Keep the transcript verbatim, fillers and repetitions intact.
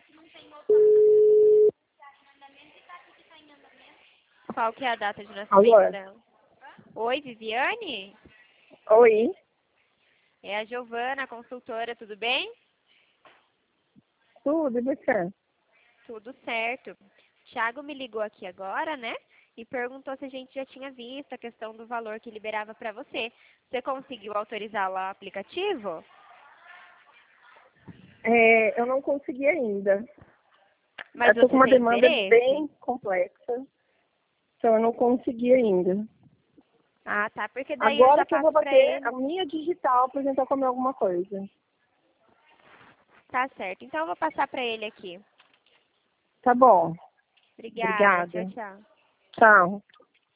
Qual que é a data de Alô? nascimento dela? Oi, Viviane? Oi, É a Giovana, a consultora, tudo bem? tudo, e você? Tudo certo. Thiago me ligou aqui agora, né? E perguntou se a gente já tinha visto a questão do valor que liberava para você. Você conseguiu autorizar lá o aplicativo? É, eu não consegui ainda. Mas Eu tô com você uma tem demanda interesse? bem complexa, então eu não consegui ainda. Ah, tá. Porque daí eu Agora já que eu vou passo para bater a ele. minha digital para tentar comer alguma coisa. Tá certo. Então eu vou passar para ele aqui. Tá bom, Obrigada. Tchau, obrigada. tchau. Tchau.